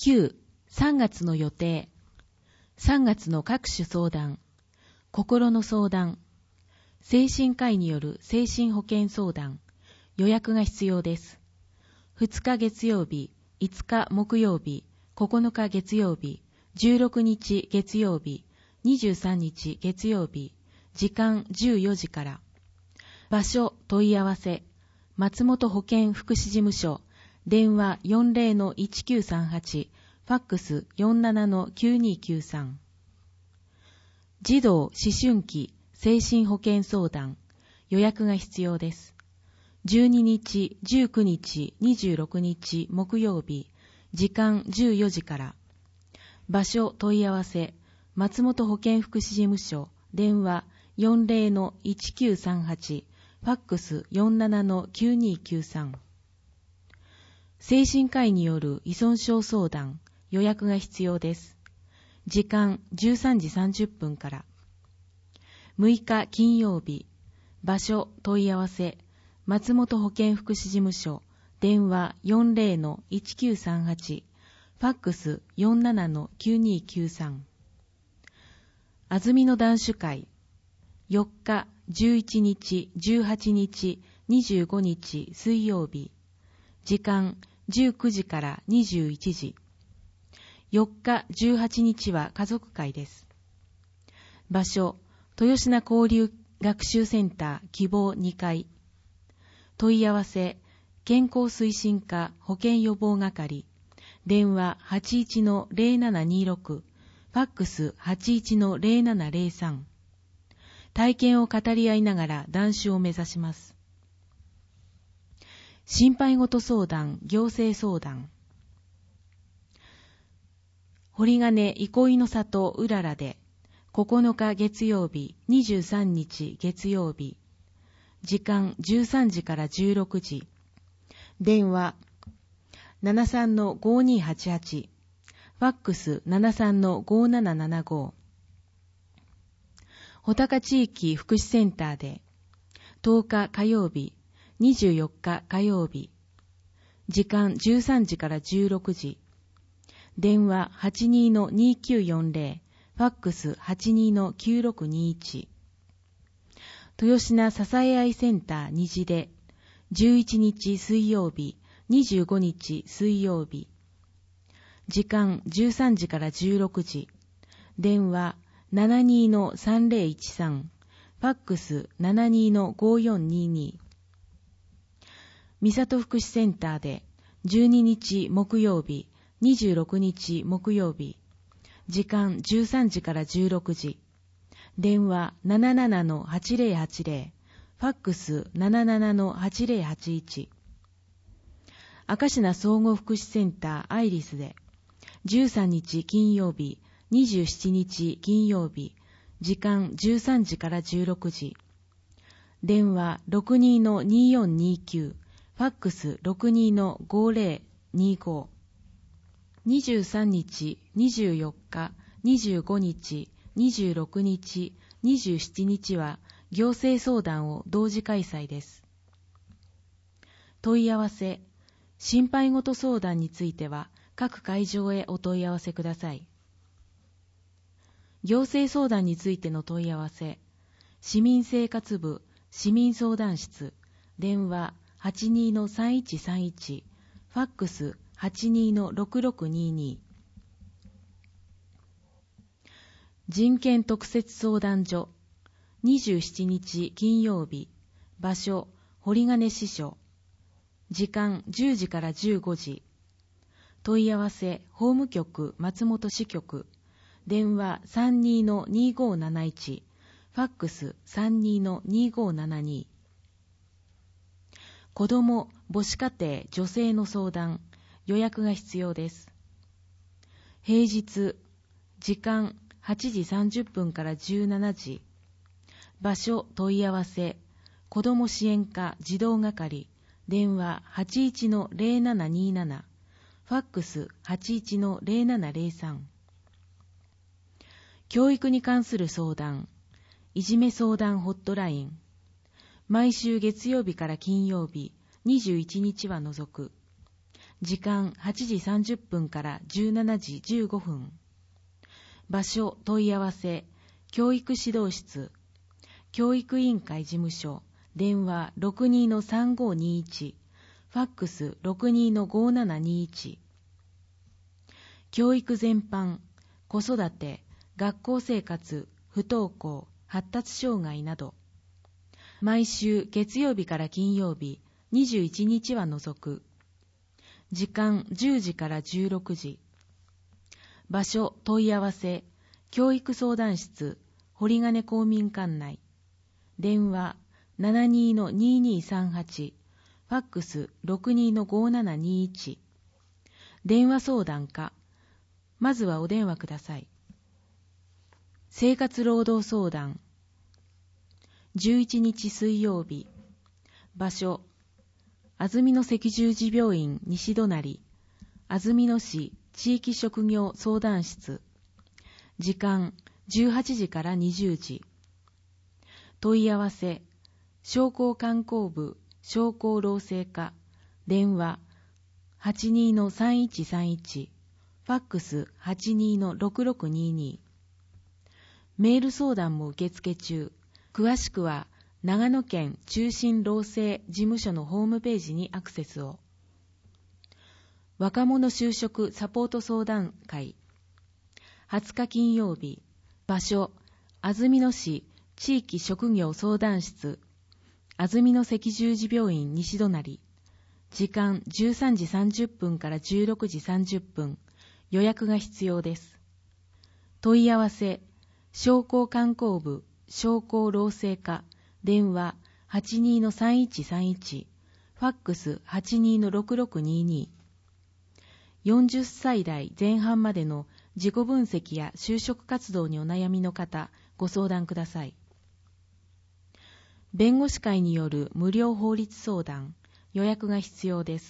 9、3月の予定。3月の各種相談。心の相談。精神科医による精神保健相談。予約が必要です。2日月曜日、5日木曜日、9日月曜日、16日月曜日、23日月曜日、時間14時から。場所問い合わせ。松本保健福祉事務所。電話 40-1938、ファックス 47-9293。児童思春期精神保健相談。予約が必要です。12日、19日、26日木曜日、時間14時から。場所問い合わせ。松本保健福祉事務所。電話 40-1938、ファックス 47-9293。精神科医による依存症相談。予約が必要です。時間13時30分から。6日金曜日。場所問い合わせ。松本保健福祉事務所。電話 40-1938、ファックス 47-9293。安曇野男子会。4日、11日、18日、25日水曜日。時間19時から21時。4日、18日は家族会です。場所、豊品交流学習センター希望2階。問い合わせ、健康推進課保健予防係。電話 81-0726、ファックス 81-0703。体験を語り合いながら断酒を目指します。心配事相談、行政相談。堀金憩いの里うららで、9日月曜日、23日月曜日。時間13時から16時。電話 73-5288、ファックス 73-5775。穂高地域福祉センターで、10日火曜日、24日火曜日。時間13時から16時。電話 82-2940、ファックス 82-9621。豊品支え合いセンター虹で、11日水曜日、25日水曜日。時間13時から16時。電話 72-3013、ファックス 72-5422。三里福祉センターで、12日木曜日、26日木曜日。時間13時から16時。電話 77-8080、ファックス 77-8081。明石名総合福祉センターアイリスで、13日金曜日、27日金曜日。時間13時から16時。電話 62-2429、ファックス 62-5025。23日、24日、25日、26日、27日は行政相談を同時開催です。問い合わせ、心配事相談については各会場へお問い合わせください。行政相談についての問い合わせ、市民生活部市民相談室、電話 82-3131、ファックス 82-6622。人権特設相談所、27日金曜日。場所、堀金支所。時間10時から15時。問い合わせ、法務局松本支局。電話 32-2571、ファックス 32-2572。子ども母子家庭女性の相談。予約が必要です。平日、時間8時30分から17時。場所問い合わせ、子ども支援課児童係。電話 81-0727、ファックス 81-0703。教育に関する相談、いじめ相談ホットライン。毎週月曜日から金曜日、21日は除く。 時間8時30分から17時15分。場所問い合わせ、教育指導室、教育委員会事務所、電話 62-3521、ファックス 62-5721。教育全般、子育て、学校生活、不登校、発達障害など、毎週月曜日から金曜日、21日は除く。時間10時から16時。場所問い合わせ、教育相談室、堀金公民館内。電話 72-2238、ファックス 62-5721。電話相談課。まずはお電話ください。生活労働相談。11日水曜日。場所安曇野赤十字病院西隣、安曇野市地域職業相談室。時間18時から20時。問い合わせ、商工観光部商工労政課。電話 82-3131、ファックス 82-6622。メール相談も受付中。詳しくは長野県中心労政事務所のホームページにアクセスを。若者就職サポート相談会。20日金曜日。場所安曇野市地域職業相談室、安曇野赤十字病院西隣。時間13時30分から16時30分。予約が必要です。問い合わせ、商工観光部商工労政課。電話 82-3131、ファックス 82-6622。40歳代前半までの自己分析や就職活動にお悩みの方、ご相談ください。弁護士会による無料法律相談、予約が必要です。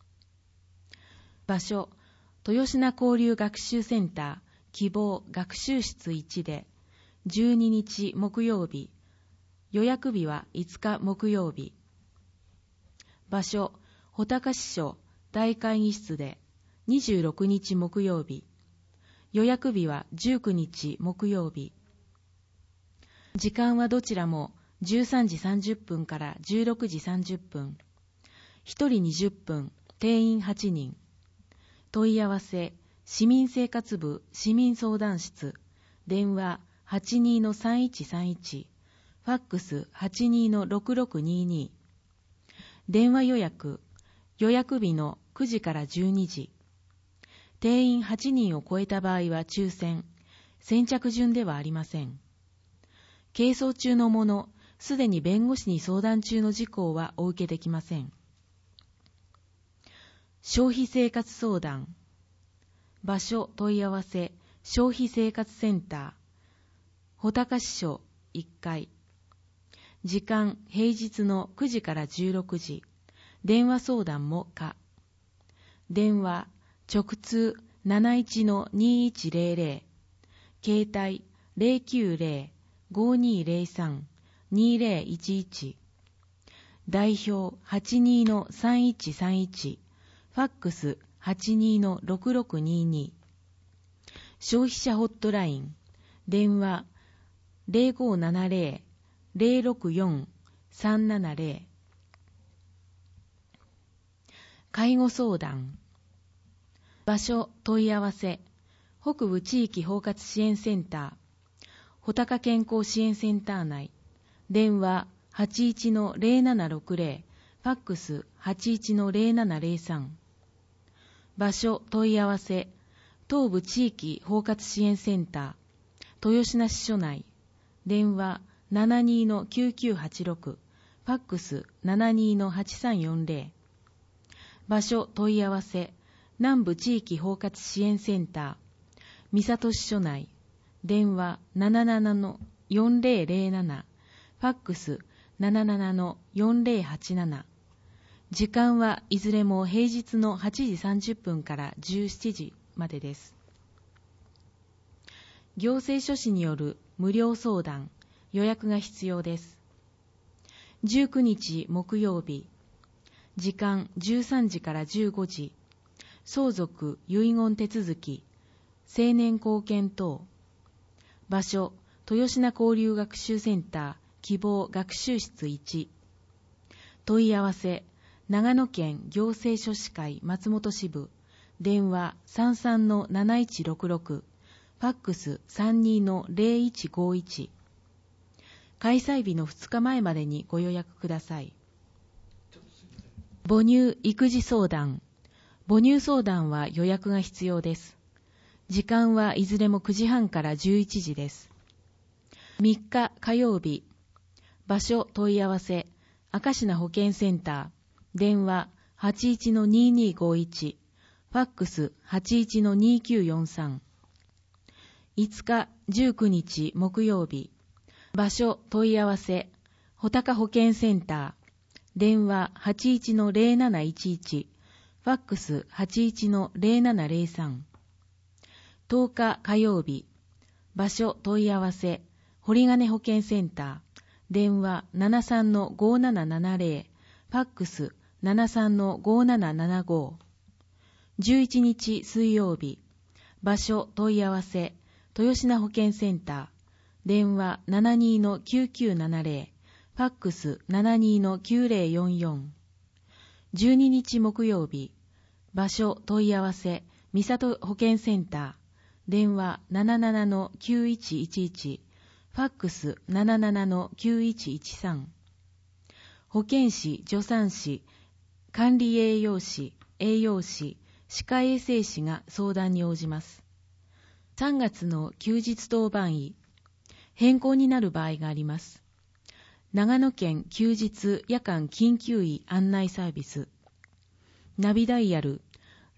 場所、豊品交流学習センター希望学習室1で、12日木曜日、予約日は5日木曜日。場所、穂高支所大会議室で、26日木曜日。予約日は19日木曜日。時間はどちらも13時30分から16時30分。1人20分、定員8人。問い合わせ、市民生活部市民相談室。電話 82-3131。ファックス 82-6622。電話予約、予約日の9時から12時。定員8人を超えた場合は抽選、先着順ではありません。係争中のもの、すでに弁護士に相談中の事項はお受けできません。消費生活相談。場所問い合わせ、消費生活センター、穂高支所1階。時間平日の9時から16時。電話相談も可。電話直通 71-2100。携帯 090-5203-2011。代表 82-3131。ファックス 82-6622。消費者ホットライン。電話 0570-064-370。介護相談。場所問い合わせ、北部地域包括支援センター、穂高健康支援センター内。電話 81-0760、ファックス 81-0703。場所問い合わせ、東部地域包括支援センター、豊品支所内。電話 72-9986、ファックス 72-8340。場所問い合わせ、南部地域包括支援センター、三郷支所内。電話 77-4007、ファックス 77-4087。時間はいずれも平日の8時30分から17時までです。行政書士による無料相談、予約が必要です。19日木曜日。時間13時から15時。 相続遺言手続き、青年貢献等。場所、豊品交流学習センター希望学習室1。問い合わせ、長野県行政書士会松本支部、電話 33-7166、ファックス 32-0151。開催日の2日前までにご予約ください。母乳育児相談。母乳相談は予約が必要です。時間はいずれも9時半から11時です。3日火曜日。場所問い合わせ、明科保健センター、電話 81-2251、ファックス 81-2943。5日19日木曜日。場所問い合わせ、穂高保健センター、電話 81-0711、ファックス 81-0703。10日火曜日。場所問い合わせ、堀金保健センター、電話 73-5770、ファックス 73-5775。11日水曜日。場所問い合わせ、豊品保健センター、電話 72-9970、ファックス 72-9044。12日木曜日。場所問い合わせ、三里保健センター、電話 77-9111、ファックス 77-9113。保健師、助産師、管理栄養士、栄養士、歯科衛生士が相談に応じます。3月の休日当番医、変更になる場合があります。長野県休日夜間緊急医案内サービス。ナビダイヤル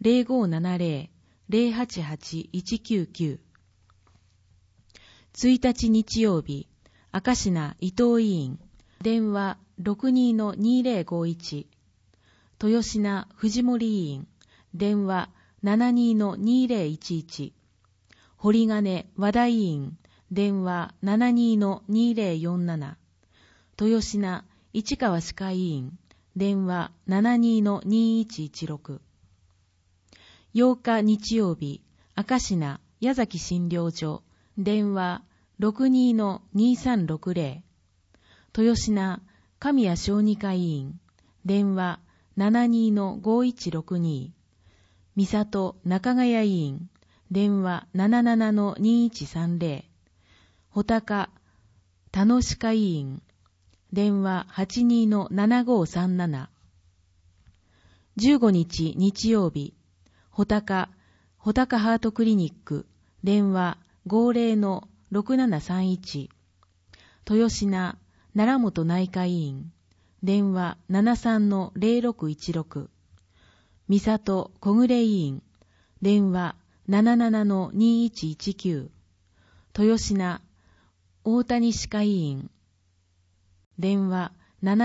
0570-088-199。1日日曜日、明科伊藤医院、電話 62-2051。豊品藤森医院、電話 72-2011。堀金和田医院、電話 72-2047。豊品市川歯科医院、電話 72-2116。8日日曜日、明科矢崎診療所、電話 62-2360。豊品神谷小児科医院、電話 72-5162。三里中ヶ谷医院、電話 77-2130。穂高田野歯科医院、電話 82-7537。15日日曜日、穂高ハートクリニック、電話 50-6731。豊品奈良本内科医院、電話 73-0616。三里小暮医院、電話 77-2119。豊品大谷歯科医院、電話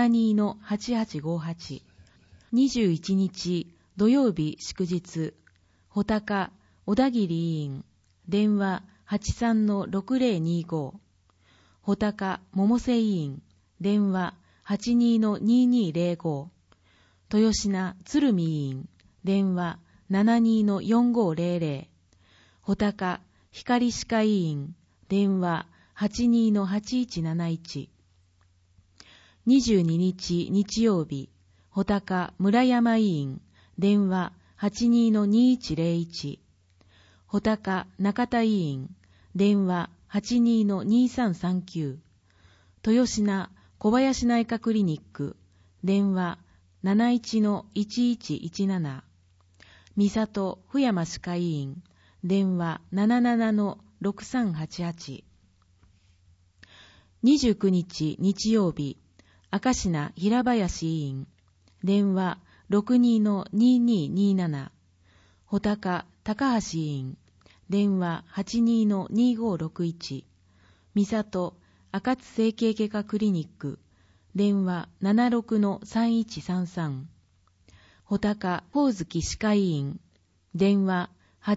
72-8858。21日土曜日祝日、穂高小田切医院、電話 83-6025。穂高百瀬医院、電話 82-2205。豊品鶴見医院、電話 72-4500。穂高光歯科医院、電話 82-8171。22日日曜日、穂高村山医院、電話 82-2101。穂高中田医院、電話 82-2339。豊品小林内科クリニック、電話 71-1117。三里富山歯科医院、電話 77-6388。29日日曜日、明科平林医院、電話 62-2227。穂高高橋医院、電話 82-2561。三里赤津整形外科クリニック、電話 76-3133。穂高光月歯科医院、電話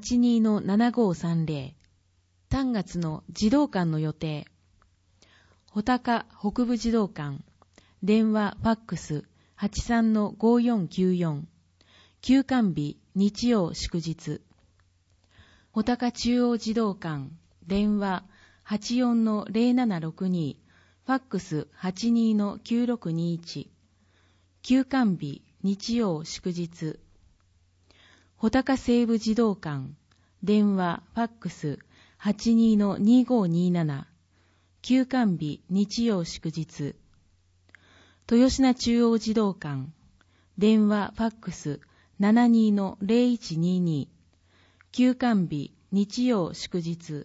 82-7530。3月の児童館の予定。穂高北部児童館、電話ファックス 83-5494。休館日日曜祝日。穂高中央児童館、電話 84-0762、ファックス 82-9621。休館日、日曜祝日。穂高西部児童館、電話、ファックス 82-2527。休館日、日曜祝日。豊品中央児童館、電話、ファックス 72-0122。休館日、日曜祝日。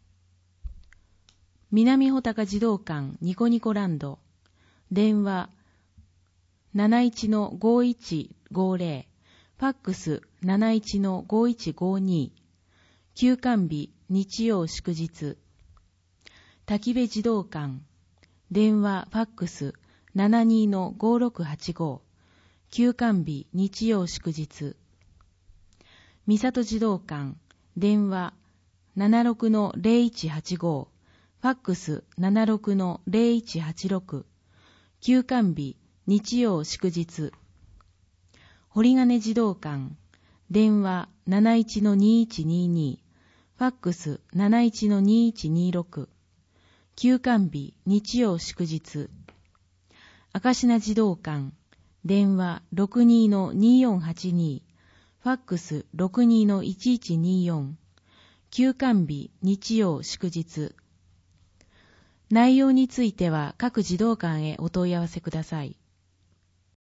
南穂高児童館ニコニコランド、電話 71-5150、ファックス 71-5152。休館日、日曜祝日。滝部児童館、電話、ファックス 72-5685。休館日、日曜祝日。三郷児童館、電話 76-0185。ファックス 76-0186。休館日、日曜祝日。堀金児童館、電話 71-2122。ファックス 71-2126。休館日、日曜祝日。明科児童館、電話 62-2482。ファックス 62-1124。休館日、日曜祝日。内容については各児童館へお問い合わせください。